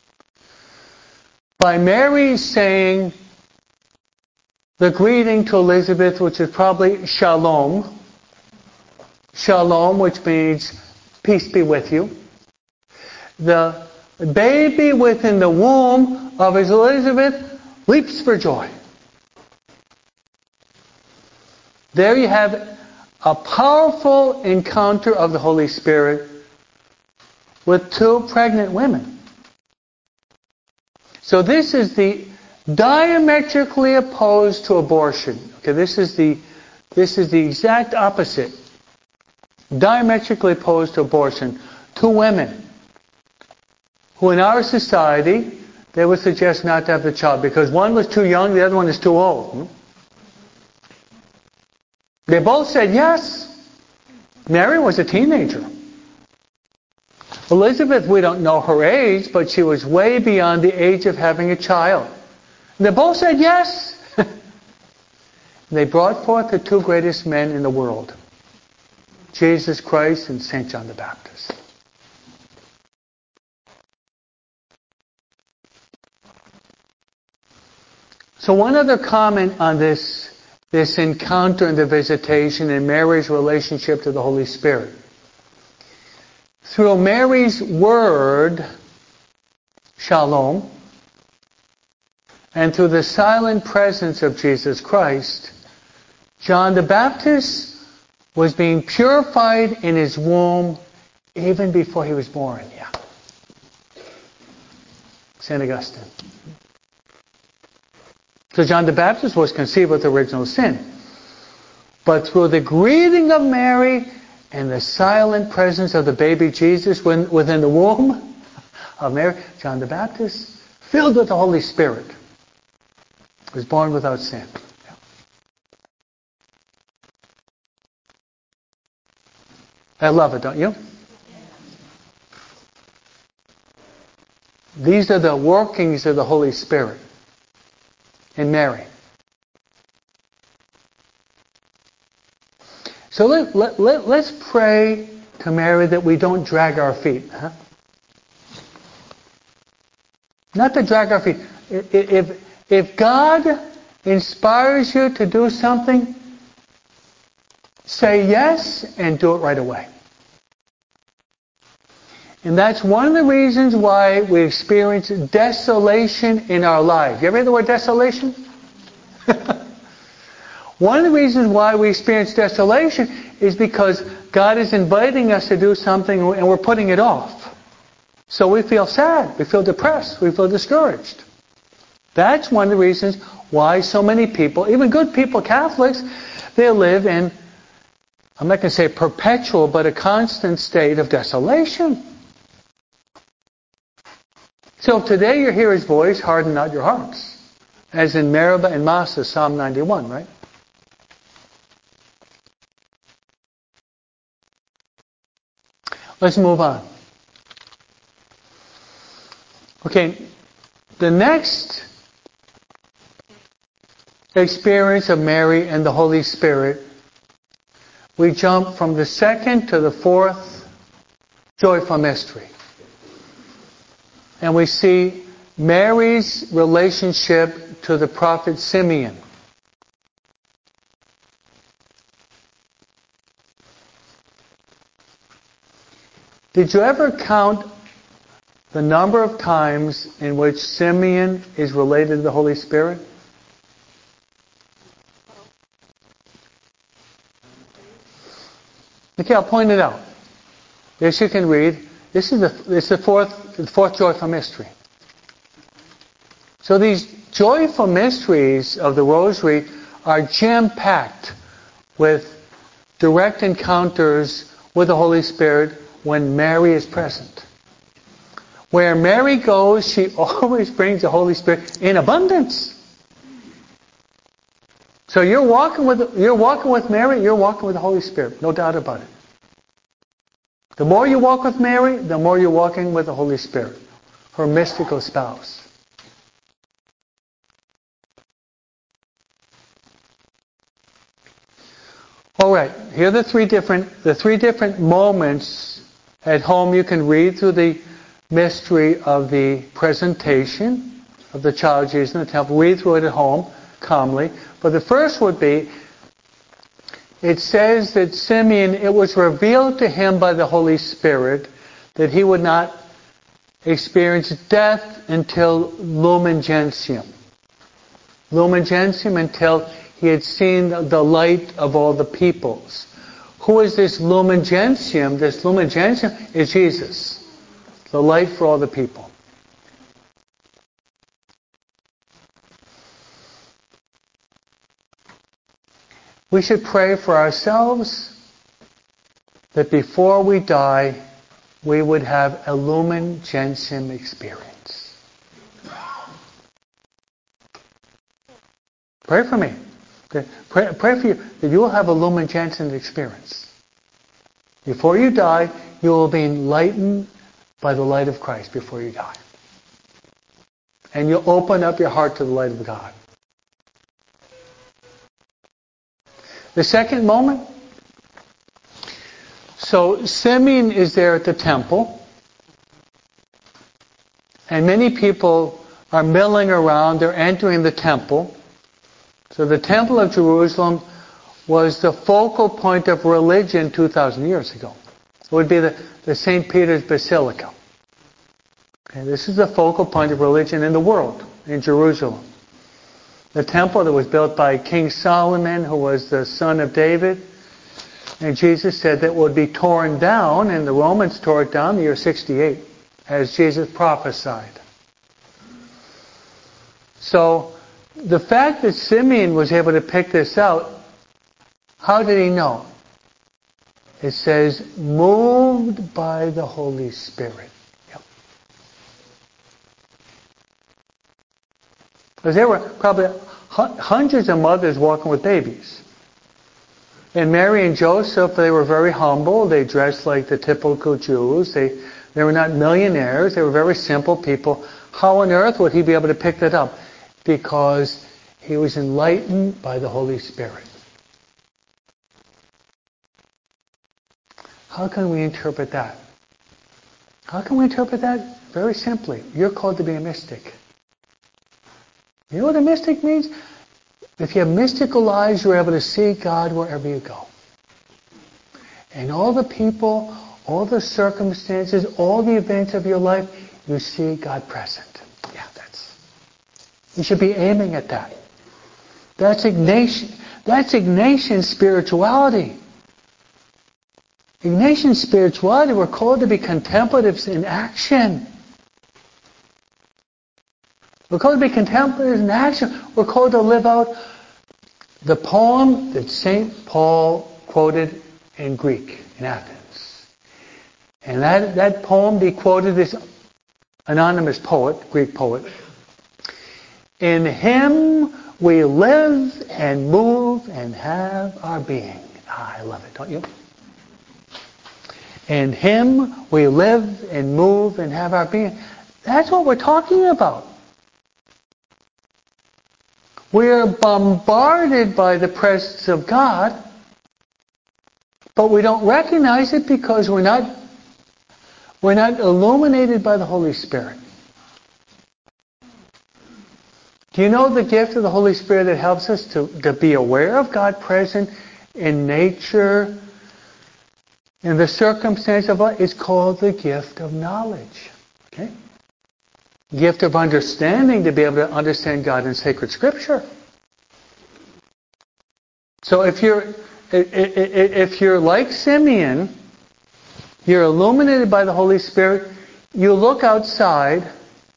By Mary saying the greeting to Elizabeth, which is probably shalom. Shalom, which means peace be with you. The baby within the womb of Elizabeth leaps for joy. There you have a powerful encounter of the Holy Spirit with two pregnant women. So this is the diametrically opposed to abortion. Okay, this is the this is the exact opposite. Diametrically opposed to abortion. Two women who in our society they would suggest not to have the child because one was too young, the other one is too old. They both said yes. Mary was a teenager. Elizabeth, we don't know her age, but she was way beyond the age of having a child. And they both said yes. They brought forth the two greatest men in the world, Jesus Christ and Saint John the Baptist. So one other comment on this, this encounter and the visitation and Mary's relationship to the Holy Spirit. Through Mary's word, shalom, and through the silent presence of Jesus Christ, John the Baptist was being purified in his womb even before he was born. Yeah. Saint Augustine. So John the Baptist was conceived with original sin. But through the greeting of Mary and the silent presence of the baby Jesus within the womb of Mary, John the Baptist, filled with the Holy Spirit, was born without sin. I love it, don't you? These are the workings of the Holy Spirit in Mary. So let, let, let, let's pray to Mary that we don't drag our feet. Huh? Not to drag our feet. If, if God inspires you to do something, say yes and do it right away. And that's one of the reasons why we experience desolation in our life. You ever hear the word desolation? One of the reasons why we experience desolation is because God is inviting us to do something and we're putting it off. So we feel sad, we feel depressed, we feel discouraged. That's one of the reasons why so many people, even good people, Catholics, they live in, I'm not going to say perpetual, but a constant state of desolation. So if today you hear His voice, harden not your hearts. As in Meribah and Massah, Psalm ninety-one, right? Let's move on. Okay, the next experience of Mary and the Holy Spirit, we jump from the second to the fourth joyful mystery. And we see Mary's relationship to the prophet Simeon. Did you ever count the number of times in which Simeon is related to the Holy Spirit? Okay, I'll point it out. Yes, you can read. This is the, this is the fourth, the fourth joyful mystery. So these joyful mysteries of the Rosary are jam-packed with direct encounters with the Holy Spirit when Mary is present. Where Mary goes, she always brings the Holy Spirit in abundance. So you're walking with you're walking with Mary, you're walking with the Holy Spirit, no doubt about it. The more you walk with Mary, the more you're walking with the Holy Spirit, her mystical spouse. All right, here are the three different the three different moments. At home you can read through the mystery of the presentation of the child Jesus in the temple. Read through it at home calmly. But the first would be, it says that Simeon, it was revealed to him by the Holy Spirit that he would not experience death until Lumen Gentium. Lumen Gentium, until he had seen the light of all the peoples. Who is this Lumen Gentium? This Lumen Gentium is Jesus, the light for all the people. We should pray for ourselves that before we die, we would have a Lumen Gentium experience. Pray for me. Okay. Pray, pray for you that you will have a Lumen Gentium experience. Before you die, you will be enlightened by the light of Christ before you die. And you'll open up your heart to the light of God. The second moment, so Simeon is there at the temple, and many people are milling around. They're entering the temple. So the Temple of Jerusalem was the focal point of religion two thousand years ago. It would be the, the Saint Peter's Basilica. Okay, this is the focal point of religion in the world, in Jerusalem. The temple that was built by King Solomon, who was the son of David. And Jesus said that it would be torn down, and the Romans tore it down in the year sixty-eight, as Jesus prophesied. So, the fact that Simeon was able to pick this out, how did he know? It says, moved by the Holy Spirit. Yep. Because there were probably hundreds of mothers walking with babies. And Mary and Joseph, they were very humble. They dressed like the typical Jews. They, they were not millionaires. They were very simple people. How on earth would he be able to pick that up? Because he was enlightened by the Holy Spirit. How can we interpret that? How can we interpret that? Very simply. You're called to be a mystic. You know what a mystic means? If you have mystical eyes, you're able to see God wherever you go. And all the people, all the circumstances, all the events of your life, you see God present. Yeah, that's... You should be aiming at that. That's Ignatian, that's Ignatian spirituality. Ignatian spirituality, we're called to be contemplatives in action. We're called to be contemplatives in action. We're called to live out the poem that Saint Paul quoted in Greek, in Athens. And that, that poem he quoted this anonymous poet, Greek poet. In him we live and move and have our being. Ah, I love it, don't you? In him we live and move and have our being. That's what we're talking about. We are bombarded by the presence of God, but we don't recognize it because we're not, we're not illuminated by the Holy Spirit. Do you know the gift of the Holy Spirit that helps us to, to be aware of God present in nature, in the circumstance of life? It's called the gift of knowledge. Okay? Gift of understanding, to be able to understand God in sacred Scripture. So if you're if you're like Simeon, you're illuminated by the Holy Spirit, you look outside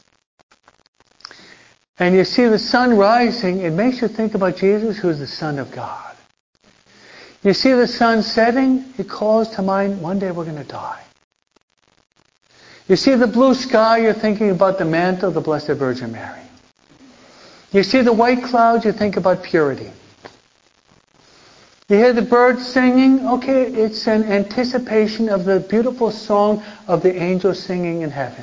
and you see the sun rising, it makes you think about Jesus, who is the Son of God. You see the sun setting, it calls to mind, one day we're going to die. You see the blue sky, you're thinking about the mantle of the Blessed Virgin Mary. You see the white clouds, you think about purity. You hear the birds singing, okay, it's an anticipation of the beautiful song of the angels singing in heaven.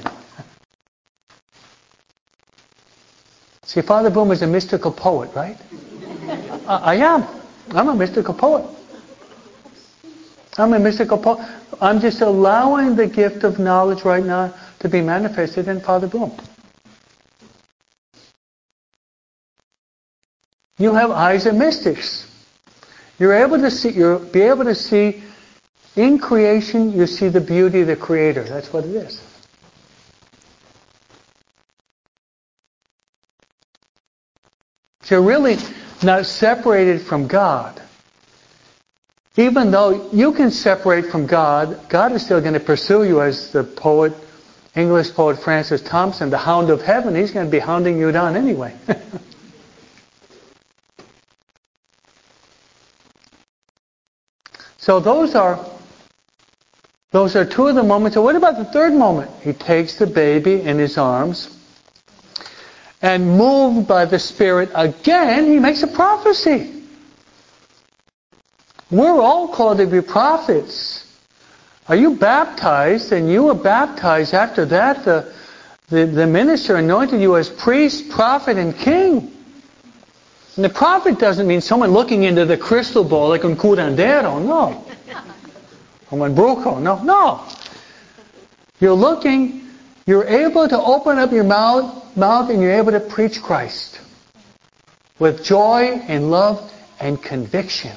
See, Father Boom is a mystical poet, right? I, I am. I'm a mystical poet. I'm a mystical poet. I'm just allowing the gift of knowledge right now to be manifested in Father Boom. You have eyes of mystics. You're able to see. You'll be able to see in creation. You see the beauty of the Creator. That's what it is. So you're really not separated from God. Even though you can separate from God, God is still going to pursue you, as the poet, English poet Francis Thompson, the hound of heaven. He's going to be hounding you down anyway. So those are those are two of the moments. So what about the third moment? He takes the baby in his arms, and moved by the Spirit again, he makes a prophecy. We're all called to be prophets. Are you baptized? And you were baptized. After that, the, the, the minister anointed you as priest, prophet, and king. And the prophet doesn't mean someone looking into the crystal ball like un curandero. No. Or un brujo. No. No. You're looking, you're able to open up your mouth, mouth and you're able to preach Christ with joy and love and conviction.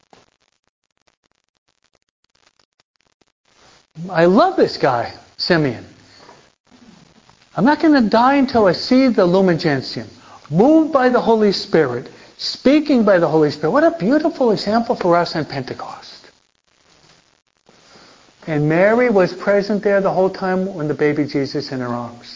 I love this guy, Simeon. I'm not going to die until I see the Lumen Gentium, moved by the Holy Spirit, speaking by the Holy Spirit. What a beautiful example for us on Pentecost. And Mary was present there the whole time when the baby Jesus in her arms.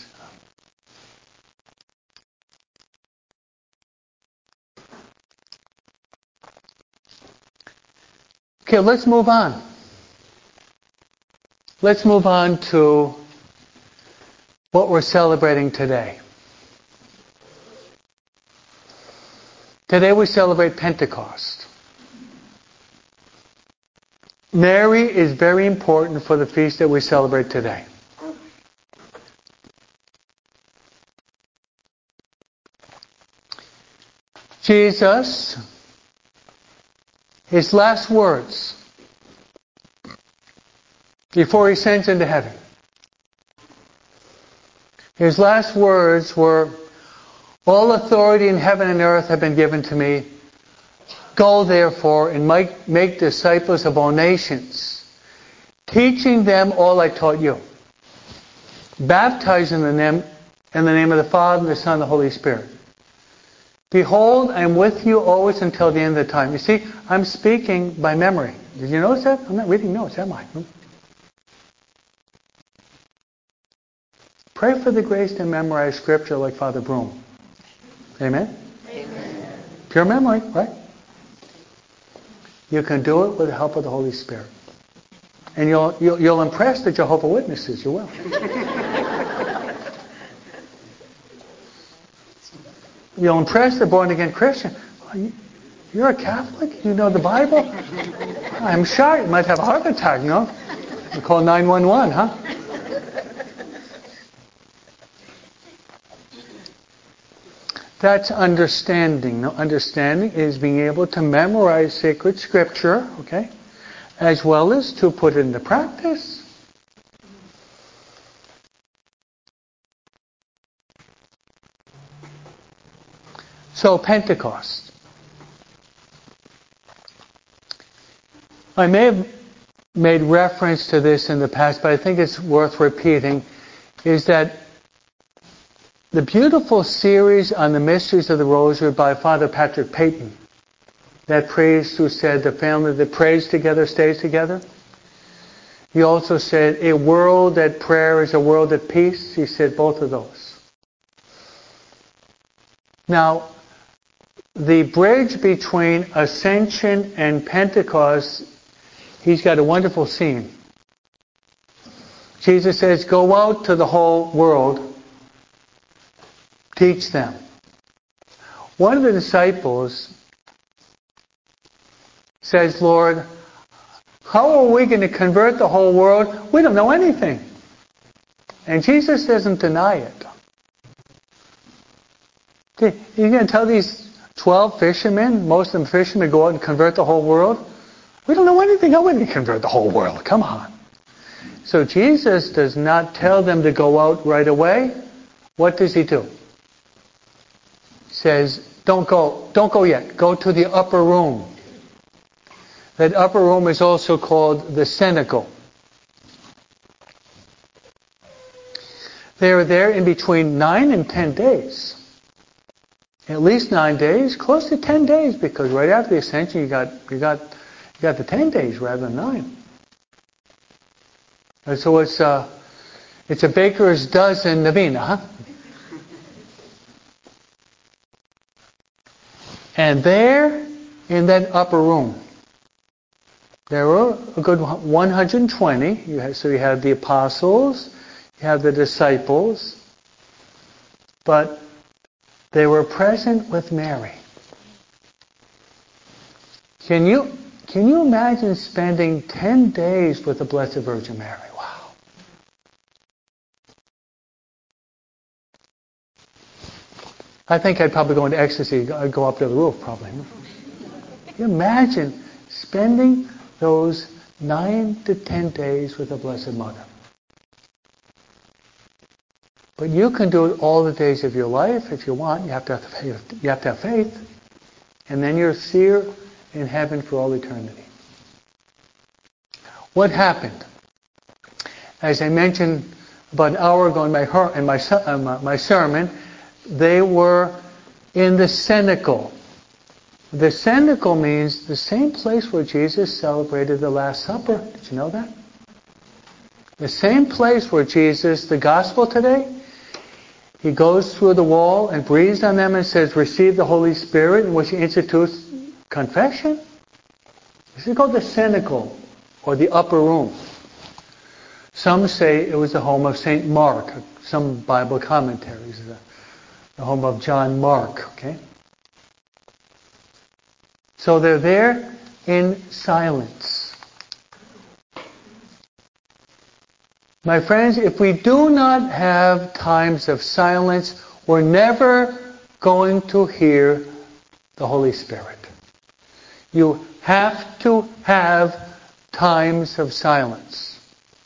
Okay, let's move on. Let's move on to what we're celebrating today. Today we celebrate Pentecost. Mary is very important for the feast that we celebrate today. Jesus, his last words before he ascends into heaven, his last words were, "All authority in heaven and earth have been given to me. Go therefore and make, make disciples of all nations, teaching them all I taught you, baptizing them in the name of the Father, the Son, and the Holy Spirit. Behold, I am with you always until the end of the time." You see, I'm speaking by memory. Did you notice that? I'm not reading notes, am I? Pray for the grace to memorize Scripture like Father Broom. Amen? Amen. Pure memory, right? You can do it with the help of the Holy Spirit. And you'll, you'll, you'll impress the Jehovah's Witnesses, you will. You'll impress the born-again Christian. Oh, you're a Catholic? You know the Bible? I'm sure you might have a heart attack, no? You call nine one one, huh? That's understanding. No, understanding is being able to memorize sacred scripture, okay, as well as to put it into practice. So, Pentecost. I may have made reference to this in the past, but I think it's worth repeating, is that the beautiful series on the mysteries of the Rosary by Father Patrick Peyton, that priest who said the family that prays together stays together. He also said a world at prayer is a world at peace. He said both of those. Now, the bridge between Ascension and Pentecost, he's got a wonderful scene. Jesus says, "Go out to the whole world. Teach them." One of the disciples says, "Lord, how are we going to convert the whole world? We don't know anything." And Jesus doesn't deny it. Okay, you're going to tell these twelve fishermen, most of them fishermen, go out and convert the whole world? We don't know anything. How would we convert the whole world? Come on. So Jesus does not tell them to go out right away. What does he do? Says, don't go, don't go yet. Go to the upper room. That upper room is also called the cenacle. They were there in between nine and ten days. At least nine days, close to ten days, because right after the Ascension you got you got you got the ten days rather than nine. And so it's uh it's a baker's dozen novena, huh? And there, in that upper room, there were a good one hundred twenty. You had, so you had the apostles, you had the disciples, but they were present with Mary. Can you can you imagine spending ten days with the Blessed Virgin Mary? Wow. I think I'd probably go into ecstasy. I'd go up to the roof, probably. Can you imagine spending those nine to ten days with the Blessed Mother? But you can do it all the days of your life if you want. You have to have faith. You have to have faith. And then you're seer in heaven for all eternity. What happened? As I mentioned about an hour ago in my, in my, uh, my sermon, they were in the cenacle. The cenacle means the same place where Jesus celebrated the Last Supper. Did you know that? The same place where Jesus, the gospel today, he goes through the wall and breathes on them and says, receive the Holy Spirit, in which he institutes confession. This is called the cenacle, or the upper room. Some say it was the home of Saint Mark. Some Bible commentaries, the, the home of John Mark. Okay. So they're there in silence. My friends, if we do not have times of silence, we're never going to hear the Holy Spirit. You have to have times of silence.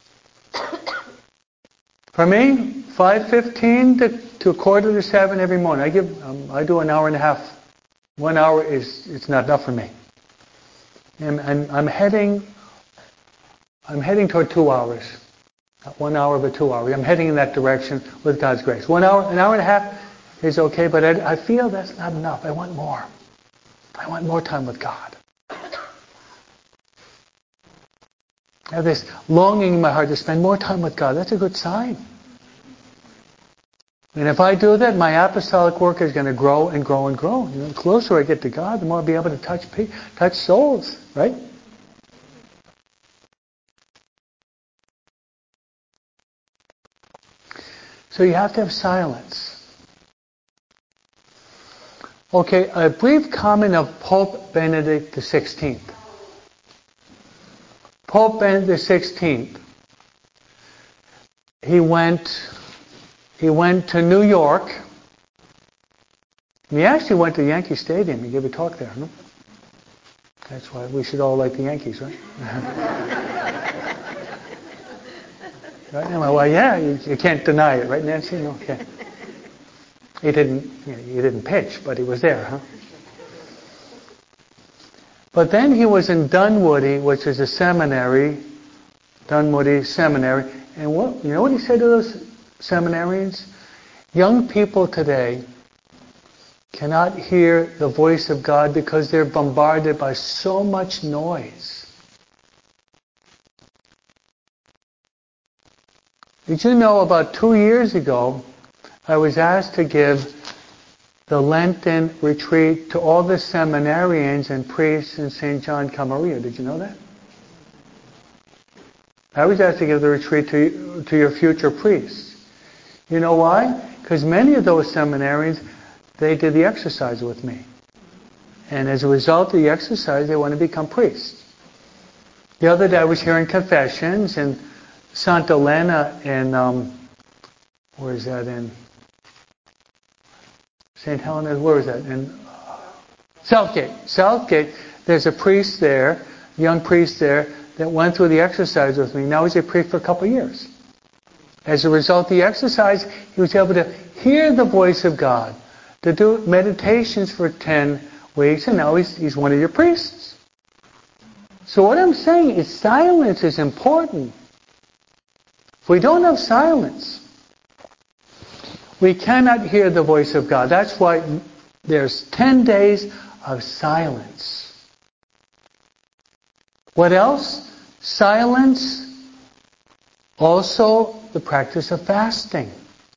For me, five fifteen to, to quarter to seven every morning. I give, um, I do an hour and a half. One hour is it's not enough for me. And, and I'm heading, I'm heading toward two hours. Not one hour, but two hours. I'm heading in that direction with God's grace. One hour, an hour and a half is okay, but I, I feel that's not enough. I want more. I want more time with God. I have this longing in my heart to spend more time with God. That's a good sign. And if I do that, my apostolic work is going to grow and grow and grow. You know, the closer I get to God, the more I'll be able to touch touch souls, right? So you have to have silence. Okay, a brief comment of Pope Benedict the sixteenth. Pope Benedict the sixteenth, he went, he went to New York. He actually went to Yankee Stadium. He gave a talk there. No? That's why we should all like the Yankees, right? Right? Well, yeah, you, you can't deny it, right, Nancy? No, okay. He didn't, you know, he didn't pitch, but he was there, huh? But then he was in Dunwoody, which is a seminary, Dunwoody Seminary, and what you know what he said to those seminarians? Young people today cannot hear the voice of God because they're bombarded by so much noise. Did you know about two years ago, I was asked to give the Lenten retreat to all the seminarians and priests in Saint John Camarillo. Did you know that? I was asked to give the retreat to, to your future priests. You know why? Because many of those seminarians, they did the exercise with me. And as a result of the exercise, they want to become priests. The other day I was hearing confessions in Santa Elena in, um, where is that in? Saint Helena, where is that? In uh, Southgate. Southgate, there's a priest there, a young priest there, that went through the exercise with me. Now he's a priest for a couple of years. As a result of the exercise, he was able to hear the voice of God, to do meditations for ten weeks, and now he's, he's one of your priests. So what I'm saying is silence is important. If we don't have silence, we cannot hear the voice of God. That's why there's ten days of silence. What else? Silence. Also, the practice of fasting.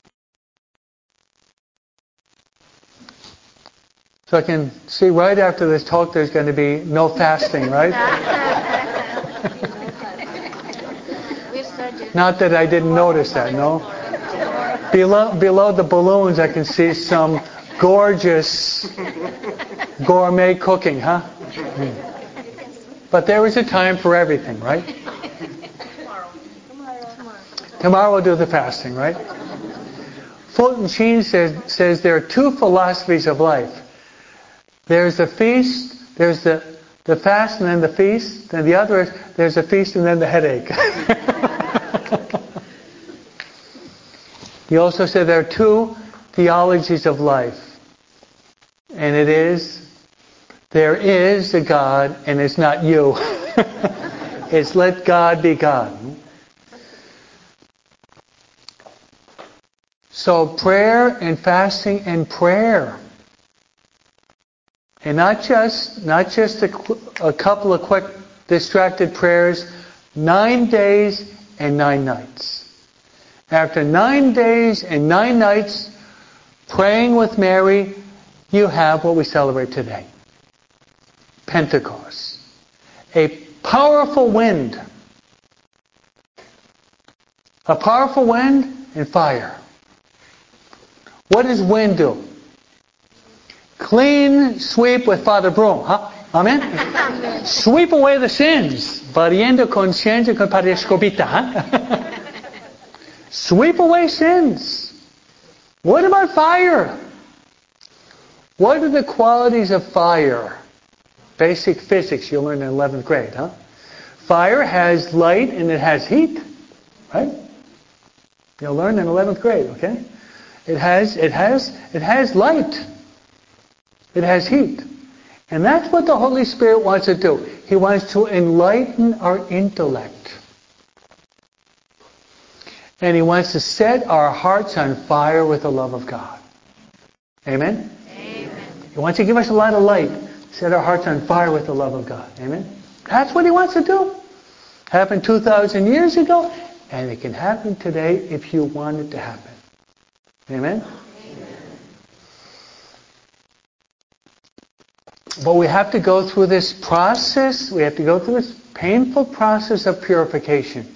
So I can see right after this talk there's going to be no fasting, right? Not that I didn't notice that, no? Below, below the balloons I can see some gorgeous gourmet cooking, huh? Mm. But there is a time for everything, right? Tomorrow we'll do the fasting, right? Fulton Sheen says, says there are two philosophies of life. There's the feast, there's the, the fast and then the feast, and the other is there's a feast and then the headache. He also said there are two theologies of life. And it is, there is a God and it's not you. It's let God be God. So prayer and fasting and prayer. And not just not just a, a couple of quick distracted prayers, nine days and nine nights. After nine days and nine nights praying with Mary, you have what we celebrate today. Pentecost. A powerful wind. A powerful wind and fire. What does wind do? Clean sweep with Father Broom. Huh? Amen? Amen. Sweep away the sins. Barriendo conciencia con Padre Escobita. Huh? Sweep away sins. What about fire? What are the qualities of fire? Basic physics you learn in eleventh grade, huh? Fire has light and it has heat. Right? You'll learn in eleventh grade, okay? It has it has it has light. It has heat. And that's what the Holy Spirit wants to do. He wants to enlighten our intellect. And He wants to set our hearts on fire with the love of God. Amen? Amen. He wants to give us a lot of light. Set our hearts on fire with the love of God. Amen? That's what He wants to do. Happened two thousand years ago. And it can happen today if you want it to happen. Amen? But we have to go through this process. We have to go through this painful process of purification.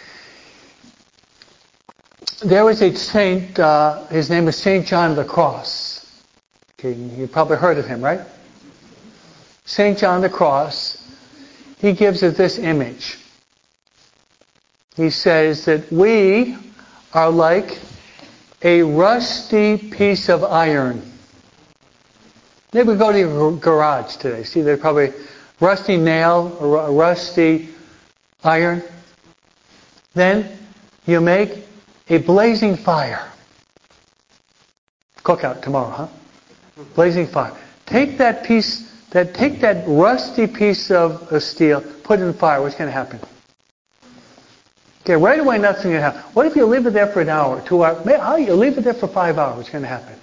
There was a saint, uh, his name is Saint John of the Cross. Okay, you probably heard of him, right? Saint John of the Cross, he gives us this image. He says that we are like a rusty piece of iron. Maybe go to your garage today. See, there's probably rusty nail, or a rusty iron. Then you make a blazing fire. Cookout tomorrow, huh? Blazing fire. Take that piece, that take that rusty piece of, of steel, put it in fire. What's going to happen? Okay, right away nothing's going to happen. What if you leave it there for an hour, two hours? How you leave it there for five hours? What's going to happen?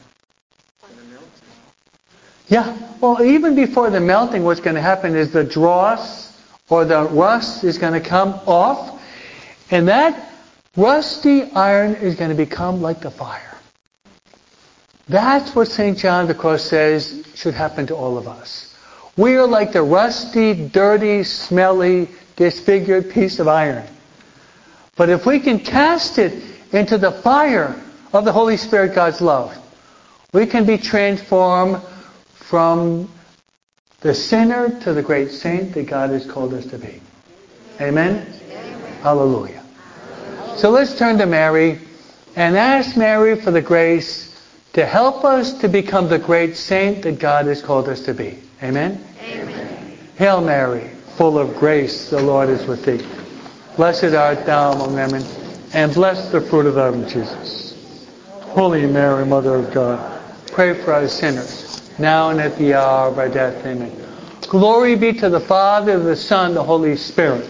Yeah, well, even before the melting, what's going to happen is the dross or the rust is going to come off, and that rusty iron is going to become like the fire. That's what Saint John of the Cross says should happen to all of us. We are like the rusty, dirty, smelly, disfigured piece of iron. But if we can cast it into the fire of the Holy Spirit, God's love, we can be transformed from the sinner to the great saint that God has called us to be. Amen? Amen. Hallelujah. So let's turn to Mary and ask Mary for the grace to help us to become the great saint that God has called us to be. Amen? Amen. Hail Mary, full of grace, the Lord is with thee. Blessed art thou among women, and blessed the fruit of thy womb, Jesus. Holy Mary, Mother of God, pray for us sinners, now and at the hour of our death. Amen. Glory be to the Father, the Son, the Holy Spirit.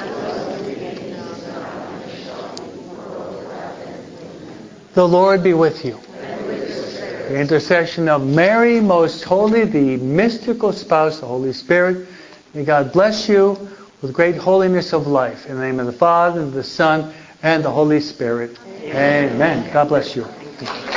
The Lord be with you. The intercession of Mary, most holy, the mystical spouse, the Holy Spirit, may God bless you with great holiness of life. In the name of the Father, and the Son, and the Holy Spirit. Amen. Amen. God bless you.